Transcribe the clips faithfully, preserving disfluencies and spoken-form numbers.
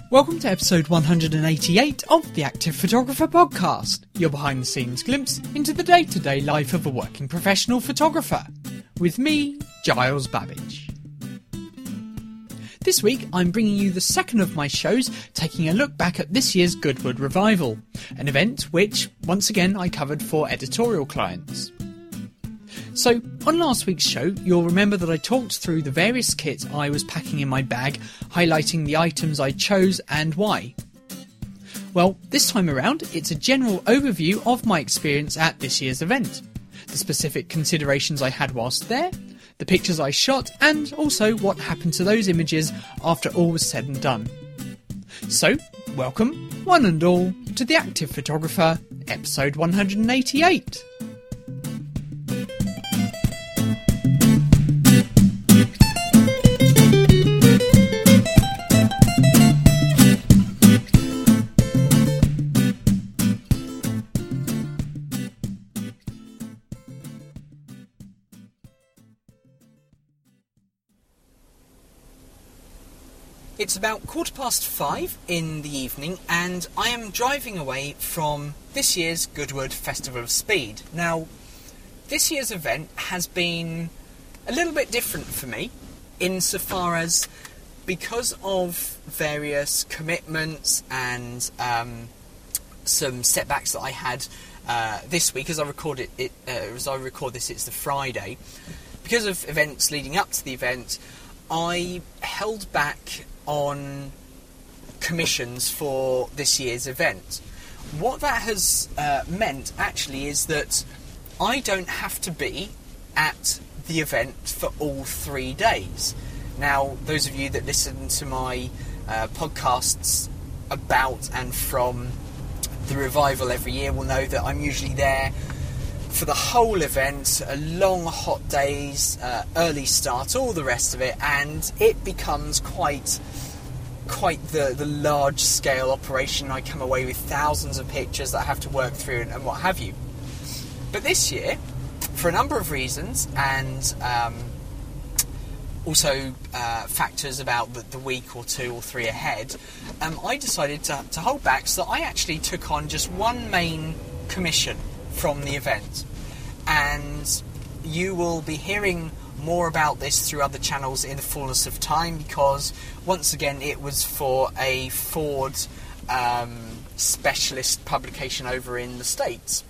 Welcome to episode one hundred eighty-eight of the Active Photographer Podcast, your behind-the-scenes glimpse into the day-to-day life of a working professional photographer, with me, Giles Babbage. This week I'm bringing you the second of my shows, taking a look back at this year's Goodwood Revival, an event which, once again, I covered for editorial clients. So, on last week's show, you'll remember that I talked through the various kits I was packing in my bag, highlighting the items I chose and why. Well, this time around, it's a general overview of my experience at this year's event, the specific considerations I had whilst there, the pictures I shot, and also what happened to those images after all was said and done. So, welcome, one and all, to The Active Photographer, episode one hundred eighty-eight. It's about quarter past five in the evening and I am driving away from this year's Goodwood Festival of Speed. Now, this year's event has been a little bit different for me insofar as, because of various commitments and um, some setbacks that I had uh, this week, as I record it, it uh, as I record this, it's the Friday. Because of events leading up to the event, I held back on commissions for this year's event. What that has uh, meant actually is that I don't have to be at the event for all three days. Now, those of you that listen to my uh, podcasts about and from the revival every year will know that I'm usually there for the whole event, a long hot days, uh, early start, all the rest of it, and it becomes quite quite the, the large-scale operation. I come away with thousands of pictures that I have to work through and, and what have you. But this year, for a number of reasons, and um, also uh, factors about the, the week or two or three ahead, um, I decided to, to hold back, so I actually took on just one main commission from the event. And you will be hearing more about this through other channels in the fullness of time, because once again it was for a Ford um, specialist publication over in the States.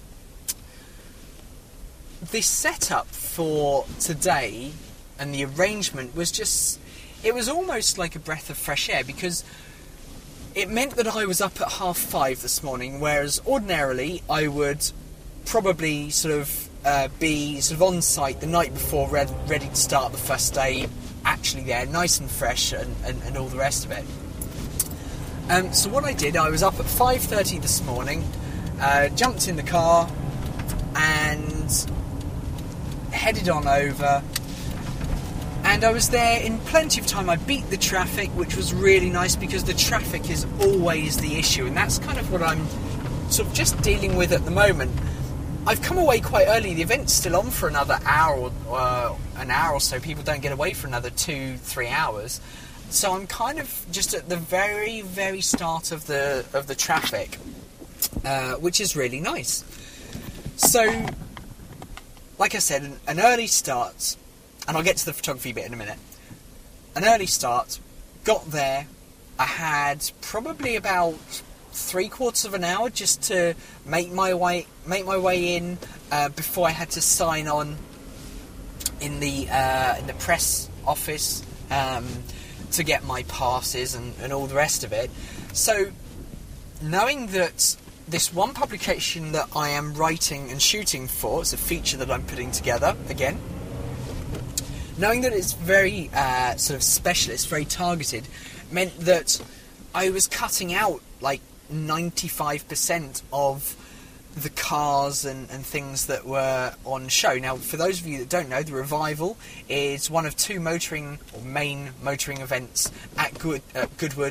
The setup for today and the arrangement was just, it was almost like a breath of fresh air, because it meant that I was up at half five this morning, whereas ordinarily I would probably sort of uh, be sort of on site the night before, re- ready to start the first day, actually there, nice and fresh, and, and, and all the rest of it. Um, so what I did, I was up at five thirty this morning, uh, jumped in the car, and headed on over. And I was there in plenty of time. I beat the traffic, which was really nice, because the traffic is always the issue, and that's kind of what I'm sort of just dealing with at the moment. I've come away quite early. The event's still on for another hour or uh, an hour or so. People don't get away for another two, three hours. So I'm kind of just at the very, very start of the of the traffic, uh, which is really nice. So, like I said, an, an early start, and I'll get to the photography bit in a minute. An early start, got there. I had probably about three quarters of an hour just to make my way make my way in uh, before I had to sign on in the uh, in the press office um, to get my passes and, and all the rest of it. So, knowing that this one publication that I am writing and shooting for, it's a feature that I'm putting together again, knowing that it's very uh, sort of specialist, very targeted, meant that I was cutting out like ninety-five percent of the cars and, and things that were on show. Now, for those of you that don't know, the Revival is one of two motoring or main motoring events at Good, uh, Goodwood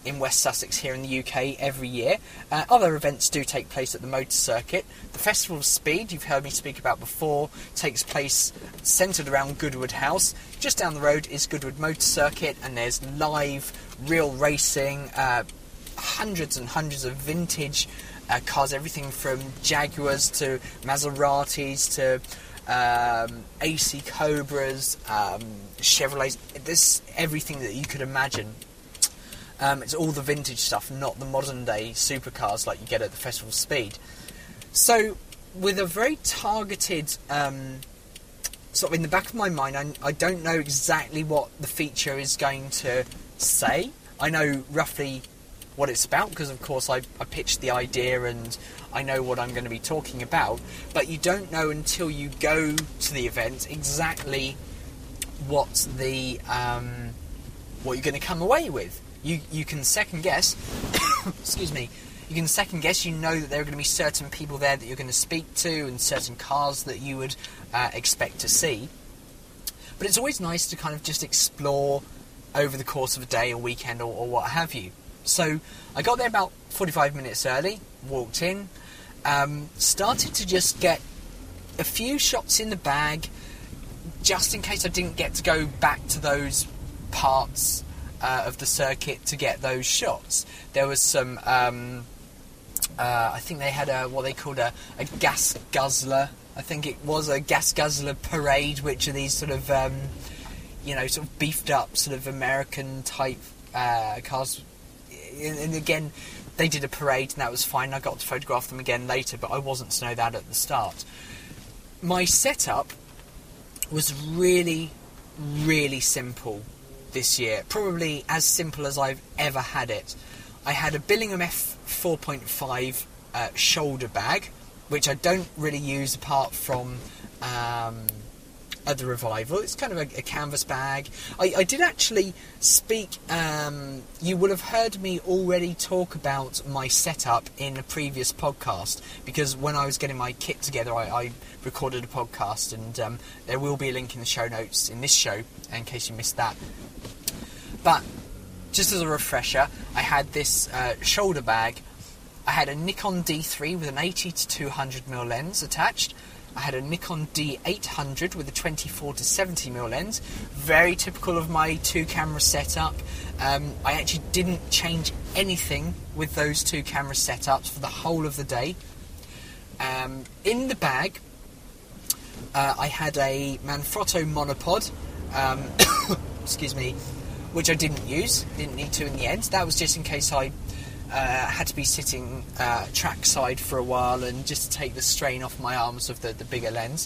in West Sussex here in the U K every year. Uh, other events do take place at the motor circuit. The Festival of Speed, you've heard me speak about before, takes place centred around Goodwood House. Just down the road is Goodwood Motor Circuit, and there's live, real racing, uh, hundreds and hundreds of vintage uh, cars, everything from Jaguars to Maseratis to um, A C Cobras, um, Chevrolets. There's everything that you could imagine. Um, it's all the vintage stuff, not the modern day supercars like you get at the Festival of Speed. So, with a very targeted, um, sort of in the back of my mind, I, I don't know exactly what the feature is going to say. I know roughly what it's about, because of course I, I pitched the idea and I know what I'm going to be talking about, but you don't know until you go to the event exactly what the um, what you're going to come away with. You you can second guess, excuse me, you can second guess, you know that there are going to be certain people there that you're going to speak to and certain cars that you would uh, expect to see. But it's always nice to kind of just explore over the course of a day or weekend or, or what have you. So I got there about forty-five minutes early, walked in, um, started to just get a few shots in the bag, just in case I didn't get to go back to those parts Uh, of the circuit to get those shots. There was some, um, uh, I think they had a what they called a, a gas guzzler. I think it was a gas guzzler parade, which are these sort of, um, you know, sort of beefed up sort of American type uh, cars. And, and again, they did a parade and that was fine. I got to photograph them again later, but I wasn't to know that at the start. My setup was really, really simple this year, probably as simple as I've ever had it. I had a Billingham F four point five uh, shoulder bag, which I don't really use apart from um, at the Revival. It's kind of a, a canvas bag. I, I did actually speak, um, you will have heard me already talk about my setup in a previous podcast, because when I was getting my kit together I, I recorded a podcast, and um, there will be a link in the show notes in this show in case you missed that. But just as a refresher, I had this uh, shoulder bag. I had a Nikon D three with an eighty to two hundred millimeter lens attached. I had a Nikon D eight hundred with a twenty-four to seventy millimeter lens. Very typical of my two camera setup. Um, I actually didn't change anything with those two camera setups for the whole of the day. Um, in the bag, uh, I had a Manfrotto monopod. Um, excuse me. Which I didn't use, didn't need to in the end. That was just in case I uh, had to be sitting uh, trackside for a while and just to take the strain off my arms of the, the bigger lens.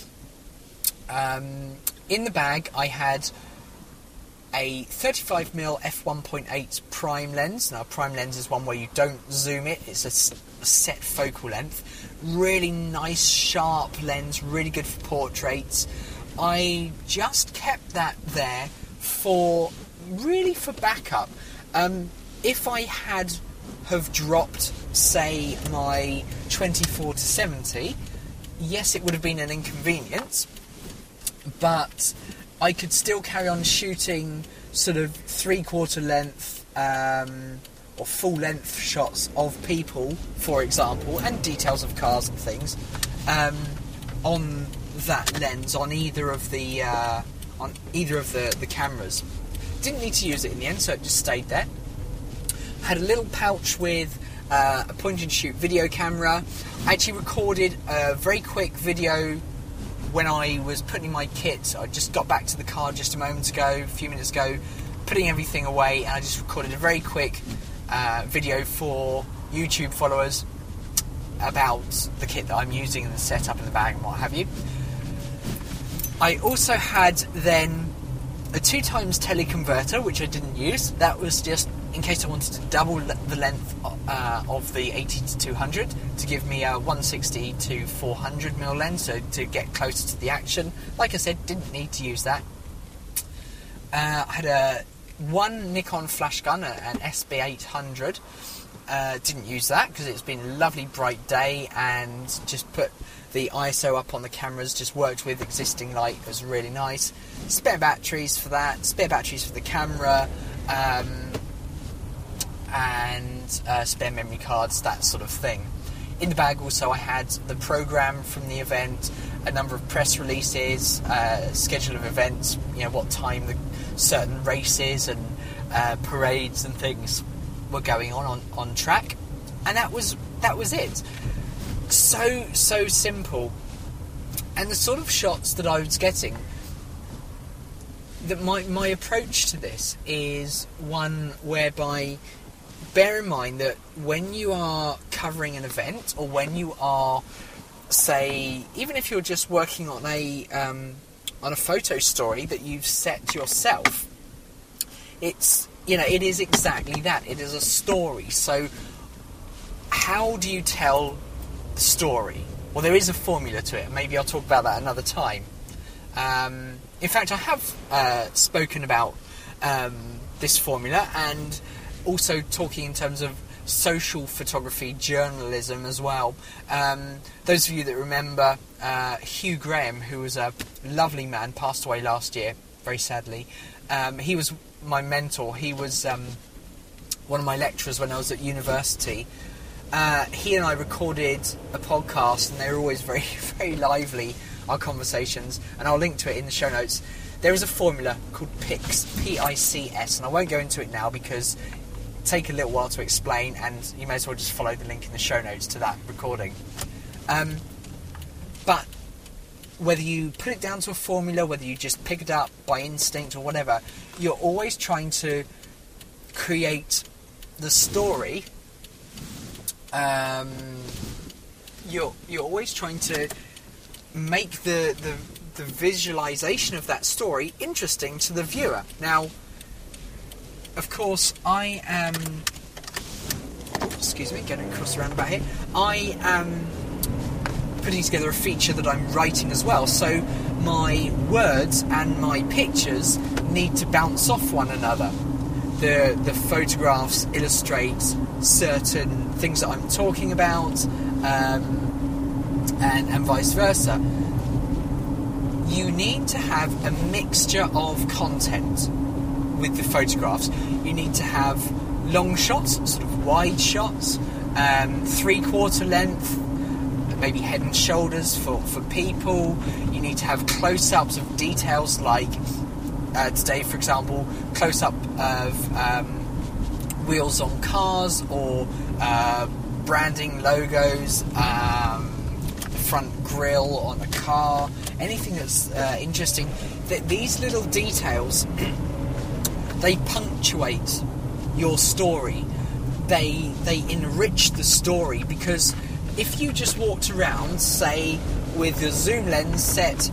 Um, in the bag I had a thirty-five millimeter f one point eight prime lens. Now, prime lens is one where you don't zoom it, it's a, a set focal length. Really nice, sharp lens, really good for portraits. I just kept that there for really for backup. Um, if I had have dropped, say, my twenty-four to seventy, yes, it would have been an inconvenience, but I could still carry on shooting sort of three-quarter length um, or full-length shots of people, for example, and details of cars and things um, on that lens, on either of the uh, on either of the, the cameras. Didn't need to use it in the end, so it just stayed there. Had a little pouch with uh, a point-and-shoot video camera. I actually recorded a very quick video when I was putting my kit. I just got back to the car just a moment ago, a few minutes ago, putting everything away, and I just recorded a very quick uh, video for YouTube followers about the kit that I'm using and the setup in the bag and what have you. I also had then a two times teleconverter, which I didn't use. That was just in case I wanted to double the length uh, of the eighty to two hundred to give me a one sixty to four hundred millimeter lens, so to get closer to the action. Like I said, didn't need to use that. Uh, I had a one Nikon flash gun, an S B eight hundred. Uh, didn't use that because it's been a lovely bright day, and just put the I S O up on the cameras, just worked with existing light. It was really nice. Spare batteries for that, spare batteries for the camera. Um, and uh, spare memory cards, that sort of thing. In the bag also I had the programme from the event, a number of press releases, uh, schedule of events, you know, what time the certain races and uh, parades and things were going on, on on track, and that was that was it. So so simple, and the sort of shots that I was getting. That my my approach to this is one whereby, bear in mind that when you are covering an event, or when you are, say, even if you're just working on a um, on a photo story that you've set yourself, it's, you know, it is exactly that. It is a story. So how do you tell the story? Well, there is a formula to it. Maybe I'll talk about that another time. Um, in fact, I have uh, spoken about um, this formula, and also talking in terms of social photography journalism as well. Um, those of you that remember uh, Hugh Graham, who was a lovely man, passed away last year, very sadly. Um, he was my mentor. He was um, one of my lecturers when I was at university. Uh, he and I recorded a podcast, and they were always very, very lively, our conversations, and I'll link to it in the show notes. There is a formula called P I C S, P I C S, and I won't go into it now because it take a little while to explain, and you may as well just follow the link in the show notes to that recording. Um, but whether you put it down to a formula, whether you just pick it up by instinct or whatever, you're always trying to create the story. Um, you're you're always trying to make the, the the visualization of that story interesting to the viewer. Now, of course, I am... Excuse me, getting across the roundabout here. I am putting together a feature that I'm writing as well, so my words and my pictures need to bounce off one another. The the photographs illustrate certain things that I'm talking about, um, and, and vice versa. You need to have a mixture of content with the photographs. You need to have long shots, sort of wide shots, um, three-quarter length, maybe head and shoulders for, for people. You need to have close-ups of details like, uh, today, for example, close-up of um, wheels on cars, or uh, branding logos, um, front grille on a car, anything that's uh, interesting. That these little details, they punctuate your story. They they enrich the story, because if you just walked around, say, with your zoom lens set,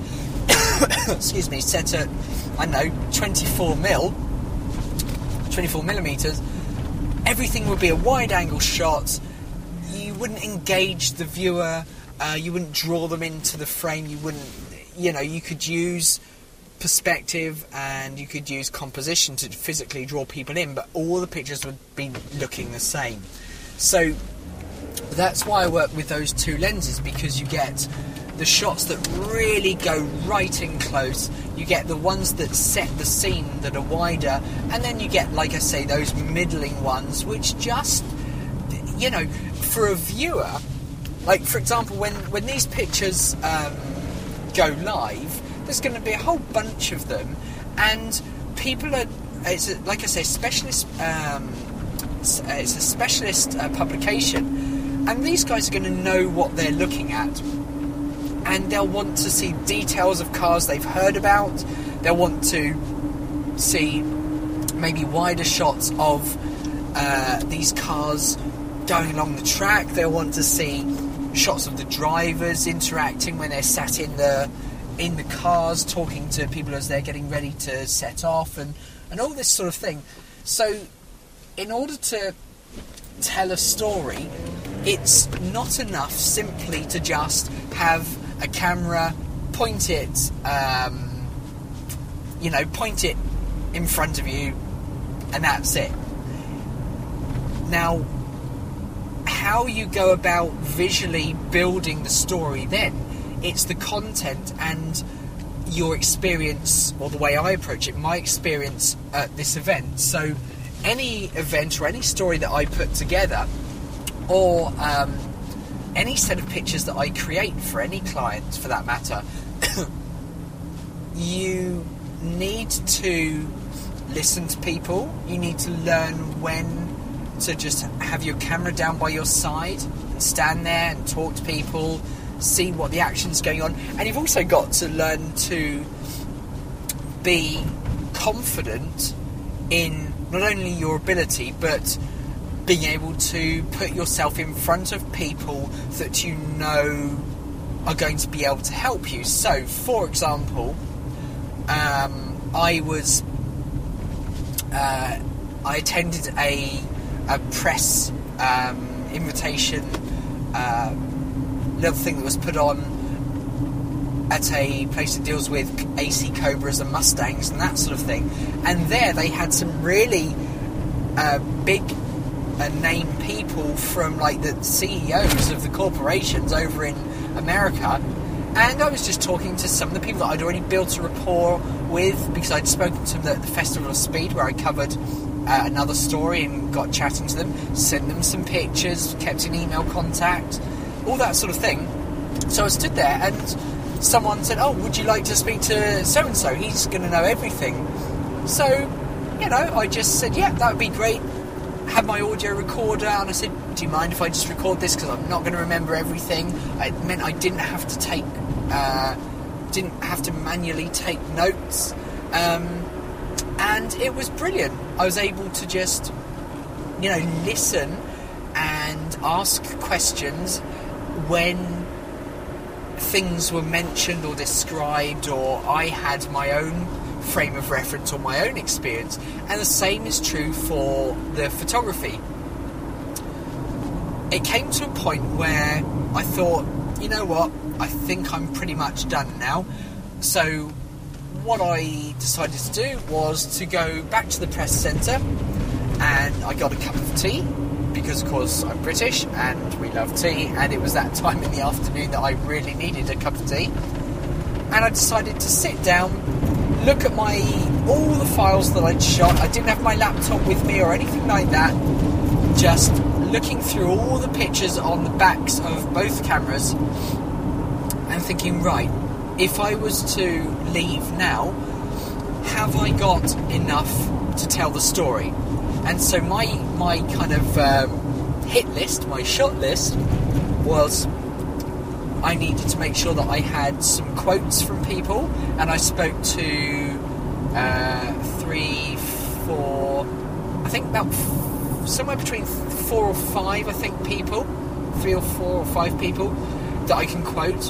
excuse me, set at, I don't know, twenty-four mil, twenty-four millimeters, everything would be a wide-angle shot. You wouldn't engage the viewer. Uh, you wouldn't draw them into the frame. You wouldn't, you know, you could use perspective and you could use composition to physically draw people in, but all the pictures would be looking the same. So that's why I work with those two lenses, because you get the shots that really go right in close, you get the ones that set the scene that are wider, and then you get, like I say, those middling ones which just, you know, for a viewer, like for example, when, when these pictures um, go live, there's going to be a whole bunch of them, and people are, it's a, like I say, specialist, um, it's a specialist uh, publication, and these guys are going to know what they're looking at, and they'll want to see details of cars they've heard about. They'll want to see maybe wider shots of uh, these cars going along the track. They'll want to see shots of the drivers interacting when they're sat in the in the cars, talking to people as they're getting ready to set off, and, and all this sort of thing. So in order to tell a story, it's not enough simply to just have a camera, point it, um, you know, point it in front of you, and that's it. Now, how you go about visually building the story then, it's the content and your experience, or the way I approach it, my experience at this event. So any event or any story that I put together, or um, any set of pictures that I create for any client, for that matter, you need to listen to people. You need to learn when to just have your camera down by your side and stand there and talk to people, see what the action's going on. And you've also got to learn to be confident in not only your ability, but being able to put yourself in front of people that you know are going to be able to help you. So, for example, um, I was uh, I attended a, a press um, invitation uh, little thing that was put on at a place that deals with A C Cobras and Mustangs and that sort of thing. And there they had some really uh, big uh, name people from like the C E Os of the corporations over in America. And I was just talking to some of the people that I'd already built a rapport with, because I'd spoken to them at the Festival of Speed, where I covered uh, another story and got chatting to them, sent them some pictures, kept in email contact, all that sort of thing. So I stood there and someone said, "Oh, would you like to speak to so-and-so? He's going to know everything." So, you know, I just said, yeah, that would be great. Had my audio recorder, and I said, do you mind if I just record this, because I'm not going to remember everything. It meant I didn't have to take, uh, didn't have to manually take notes. Um, and it was brilliant. I was able to just, you know, listen and ask questions when things were mentioned or described, or I had my own frame of reference or my own experience. And the same is true for the photography. It came to a point where I thought, you know what, I think I'm pretty much done now. So what I decided to do was to go back to the press centre, and I got a cup of tea, because of course I'm British and we love tea, and it was that time in the afternoon that I really needed a cup of tea. And I decided to sit down, look at my all the files that I'd shot. I didn't have my laptop with me or anything like that, just looking through all the pictures on the backs of both cameras and thinking, right, if I was to leave now, have I got enough to tell the story? And so my my kind of um, hit list, my shot list, was I needed to make sure that I had some quotes from people, and I spoke to uh, three, four, I think about f- somewhere between four or five, I think, people, three or four or five people that I can quote.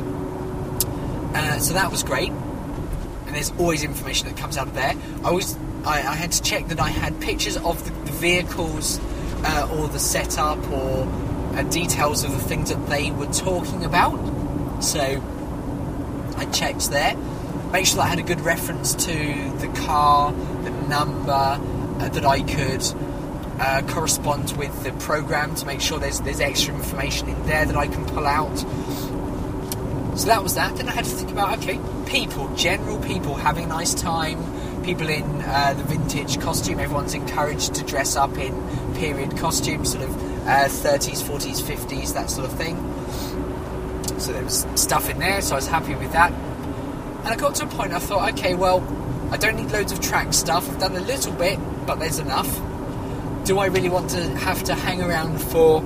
Uh, so that was great, and there's always information that comes out of there. I was I, I had to check that I had pictures of the, the vehicles uh, or the setup or uh, details of the things that they were talking about. So I checked there. Make sure that I had a good reference to the car, the number, uh, that I could uh, correspond with the program to make sure there's there's extra information in there that I can pull out. So that was that. Then I had to think about, okay, people, general people having a nice time, people in uh, the vintage costume. Everyone's encouraged to dress up in period costumes, sort of uh, thirties, forties, fifties, that sort of thing. So there was stuff in there, so I was happy with that. And I got to a point I thought, okay, well, I don't need loads of track stuff. I've done a little bit, but there's enough. Do I really want to have to hang around for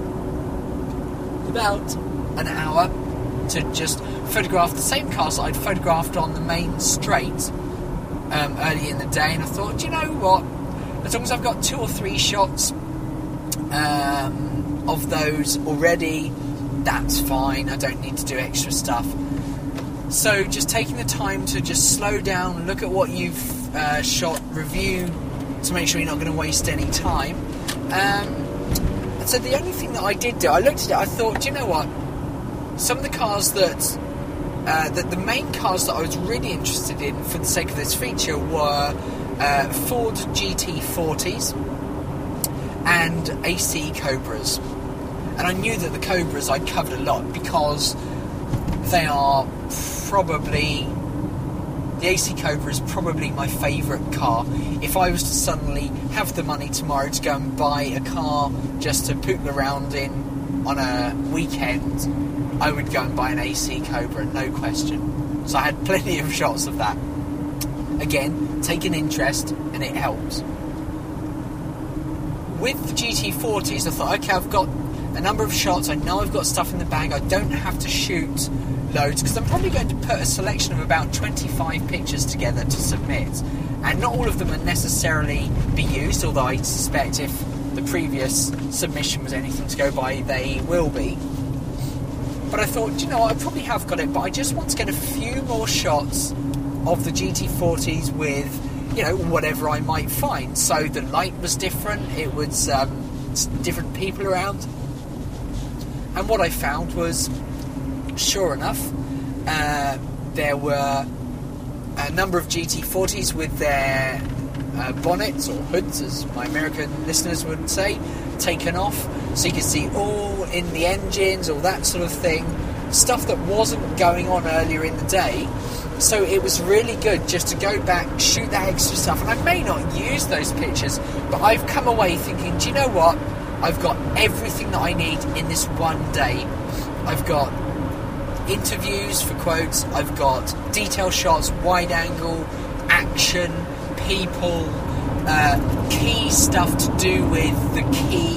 about an hour to just photograph the same cars that I'd photographed on the main straight um, early in the day? And I thought, do you know what? As long as I've got two or three shots um, of those already, that's fine. I don't need to do extra stuff. So just taking the time to just slow down, look at what you've uh, shot, review to make sure you're not going to waste any time. Um, and so the only thing that I did do, I looked at it, I thought, do you know what? Some of the cars that, uh, that the main cars that I was really interested in for the sake of this feature were uh, Ford G T forties and A C Cobras. And I knew that the Cobras I'd covered a lot because they are probably the A C Cobra is probably my favourite car. If I was to suddenly have the money tomorrow to go and buy a car just to poodle around in on a weekend, I would go and buy an A C Cobra, no question. So I had plenty of shots of that. Again, take an interest and it helps. With the G T forties, I thought, okay, I've got a number of shots, I know I've got stuff in the bag, I don't have to shoot loads, because I'm probably going to put a selection of about twenty-five pictures together to submit, and not all of them are necessarily be used, although I suspect if the previous submission was anything to go by, they will be. But I thought, you know, I probably have got it, but I just want to get a few more shots of the G T forties with, you know, whatever I might find. So the light was different, it was um, different people around, and what I found was, sure enough, uh, there were a number of G T forties with their uh, bonnets, or hoods as my American listeners would say, taken off, so you could see all in the engines, all that sort of thing, stuff that wasn't going on earlier in the day. So it was really good just to go back, shoot that extra stuff, and I may not use those pictures, but I've come away thinking, do you know what, I've got everything that I need in this one day. I've got interviews for quotes, I've got detail shots, wide angle, action, people, uh, key stuff to do with the key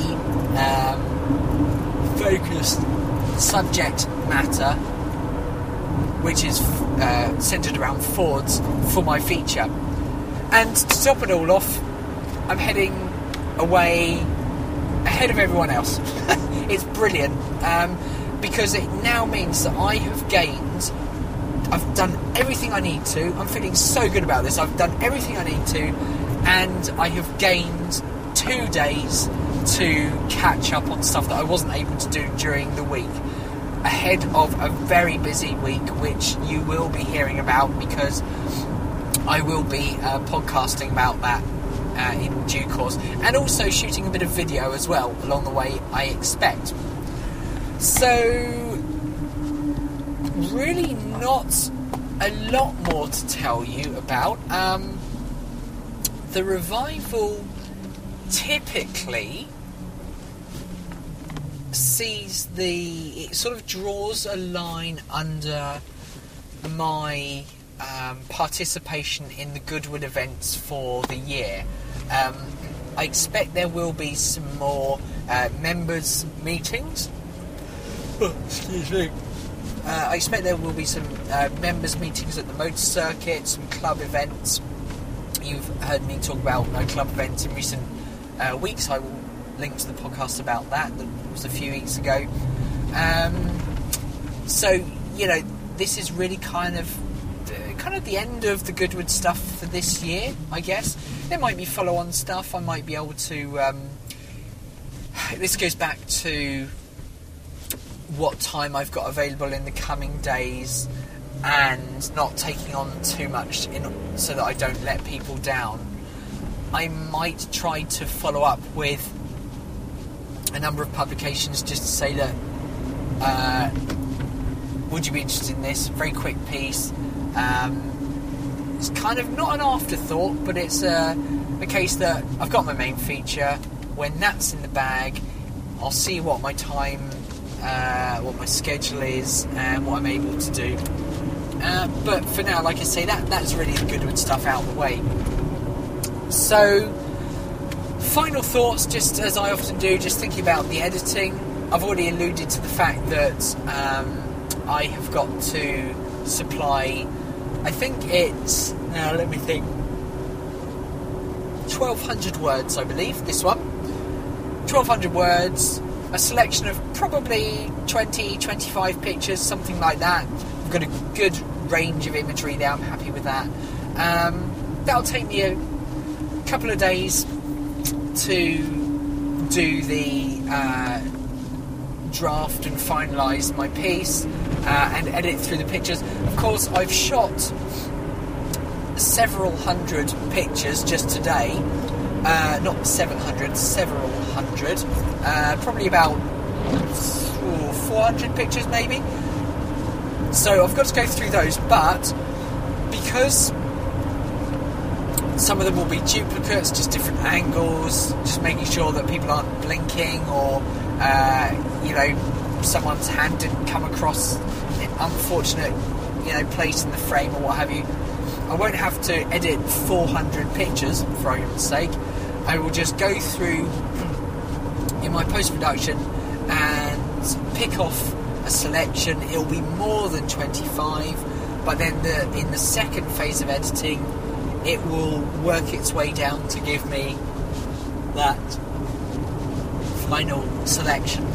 um, focused subject matter, which is uh, centred around Fords for my feature. And to top it all off, I'm heading away ahead of everyone else. It's brilliant. Um, because it now means that I have gained, I've done everything I need to, I'm feeling so good about this, I've done everything I need to, and I have gained two days to catch up on stuff that I wasn't able to do during the week, ahead of a very busy week, which you will be hearing about, because I will be uh, podcasting about that uh, in due course, and also shooting a bit of video as well along the way, I expect. So, really not a lot more to tell you about. Um, the revival typically sees the... it sort of draws a line under my um, participation in the Goodwood events for the year. Um, I expect there will be some more uh, members' meetings. Excuse me. Uh, I expect there will be some uh, members' meetings at the motor circuit, some club events. You've heard me talk about uh, club events in recent uh, weeks. I will link to the podcast about that. That was a few weeks ago. Um, so, you know, this is really kind of uh, kind of the end of the Goodwood stuff for this year, I guess. There might be follow-on stuff. I might be able to... Um, this goes back to what time I've got available in the coming days, and not taking on too much in, so that I don't let people down. I might try to follow up with a number of publications just to say, look, uh, would you be interested in this? Very quick piece. Um, it's kind of not an afterthought, but it's a, a case that I've got my main feature. When that's in the bag, I'll see what my time Uh, what my schedule is and what I'm able to do. Uh, but for now, like I say, that that's really the Goodwood stuff out of the way. So, final thoughts, just as I often do, just thinking about the editing. I've already alluded to the fact that um, I have got to supply, I think it's, now let me think, twelve hundred words, I believe, this one. twelve hundred words, a selection of probably twenty, twenty-five pictures, something like that. I've got a good range of imagery there, I'm happy with that. Um, that'll take me a couple of days to do the uh, draft and finalise my piece uh, and edit through the pictures. Of course, I've shot several hundred pictures just today. Uh, not seven hundred, several hundred. Uh, probably about four hundred pictures, maybe. So I've got to go through those, but because some of them will be duplicates, just different angles, just making sure that people aren't blinking, or uh, you know, someone's hand didn't come across an unfortunate, you know, place in the frame or what have you. I won't have to edit four hundred pictures, for argument's sake. I will just go through in my post-production and pick off a selection. It'll be more than twenty-five, but then the, in the second phase of editing, it will work its way down to give me that final selection.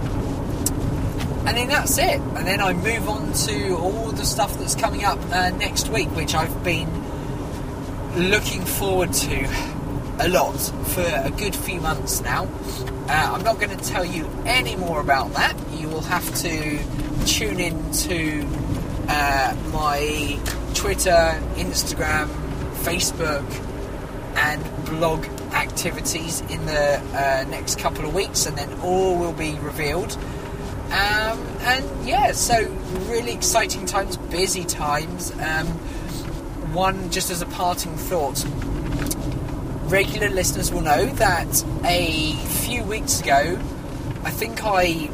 And then that's it. And then I move on to all the stuff that's coming up uh, next week, which I've been looking forward to a lot for a good few months now. Uh, I'm not going to tell you any more about that. You will have to tune in to uh, my Twitter, Instagram, Facebook and blog activities in the uh, next couple of weeks, and then all will be revealed. Um, and yeah, so really exciting times, busy times. Um, one, just as a parting thought, regular listeners will know that a few weeks ago, I think I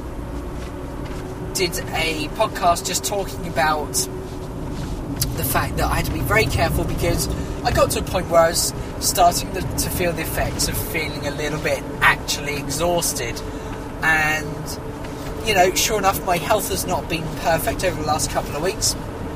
did a podcast just talking about the fact that I had to be very careful, because I got to a point where I was starting to, to feel the effects of feeling a little bit actually exhausted. And, you know, sure enough, my health has not been perfect over the last couple of weeks.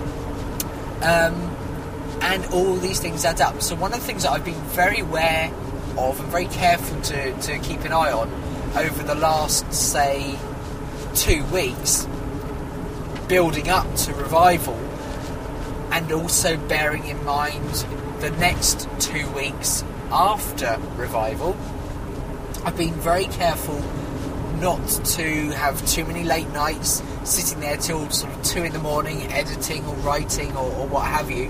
Um, and all these things add up. So one of the things that I've been very aware of and very careful to, to keep an eye on over the last, say, two weeks, building up to Revival, and also bearing in mind the next two weeks after Revival, I've been very careful not to have too many late nights, sitting there till sort of two in the morning, editing or writing or, or what have you.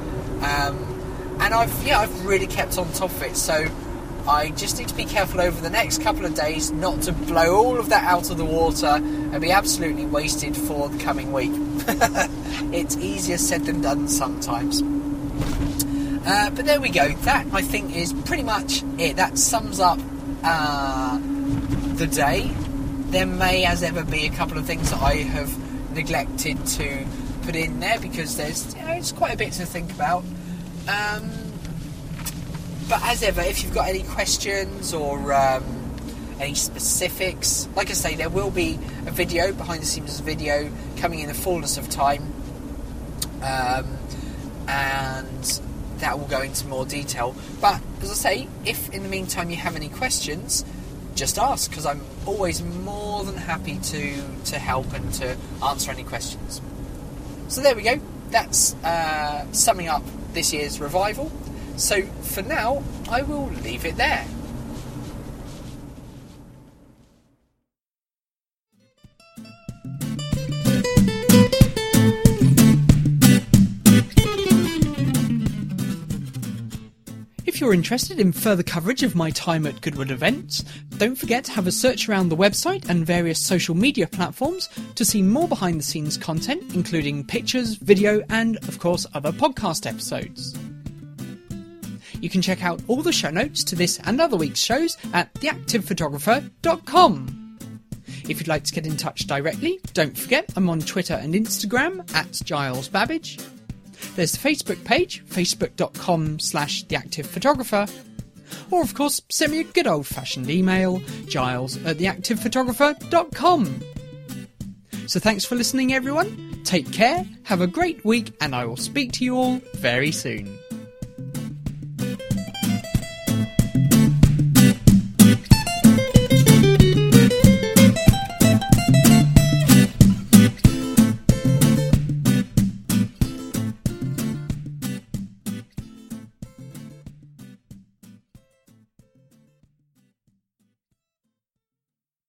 Um, and I've yeah, I've really kept on top of it. So I just need to be careful over the next couple of days not to blow all of that out of the water and be absolutely wasted for the coming week. It's easier said than done sometimes. Uh, but there we go. That, I think, is pretty much it. That sums up uh, the day. There may, as ever, be a couple of things that I have neglected to put in there, because there's, you know, it's quite a bit to think about. Um, but as ever, if you've got any questions or um, any specifics, like I say, there will be a video, behind the scenes video, coming in the fullness of time. Um, and that will go into more detail. But as I say, if in the meantime you have any questions, just ask, because I'm always more than happy to to help and to answer any questions. So there we go. That's uh, summing up this year's Revival. So for now, I will leave it there. If you're interested in further coverage of my time at Goodwood events, don't forget to have a search around the website and various social media platforms to see more behind the scenes content, including pictures, video and, of course, other podcast episodes. You can check out all the show notes to this and other week's shows at the active photographer dot com. If you'd like to get in touch directly, don't forget I'm on Twitter and Instagram at Giles Babbage. There's the Facebook page, facebook.com slash theactivephotographer. Or, of course, send me a good old-fashioned email, giles at theactivephotographer dot com. So thanks for listening, everyone. Take care, have a great week, and I will speak to you all very soon.